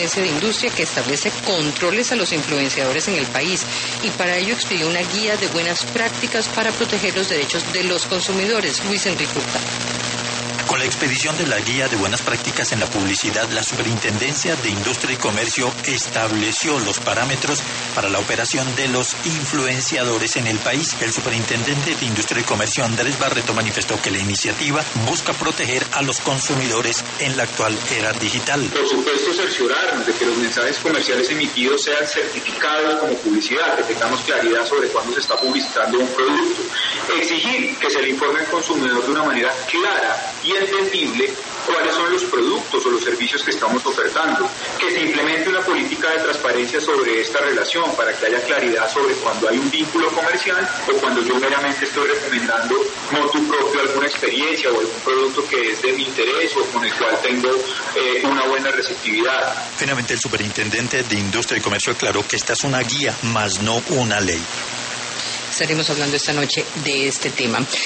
Superintendencia de Industria que establece controles a los influenciadores en el país y para ello expidió una guía de buenas prácticas para proteger los derechos de los consumidores. Luis Enrique Hurtado. Con la expedición de la Guía de Buenas Prácticas en la Publicidad, la Superintendencia de Industria y Comercio estableció los parámetros para la operación de los influenciadores en el país. El superintendente de Industria y Comercio, Andrés Barreto, manifestó que la iniciativa busca proteger a los consumidores en la actual era digital. Por supuesto, cerciorarnos de que los mensajes comerciales emitidos sean certificados como publicidad, que tengamos claridad sobre cuándo se está publicitando un producto. Exigir que se le informe al consumidor de una manera clara y entendible cuáles son los productos o los servicios que estamos ofertando, que se implemente una política de transparencia sobre esta relación para que haya claridad sobre cuando hay un vínculo comercial o cuando yo meramente estoy recomendando motu propio alguna experiencia o algún producto que es de mi interés o con el cual tengo una buena receptividad. Finalmente, el superintendente de Industria y Comercio aclaró que esta es una guía, más no una ley. Estaremos hablando esta noche de este tema.